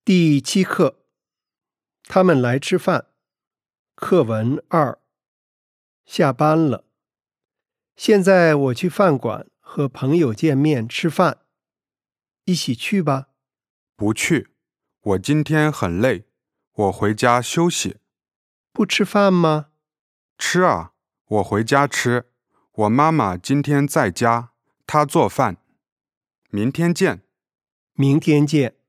第7课，他们来吃饭。课文2，下班了。现在我去饭馆和朋友见面吃饭，一起去吧。 不去，我今天很累，我回家休息。 不吃饭吗？ 吃啊，我回家吃。我妈妈今天在家，她做饭。明天见。 明天见。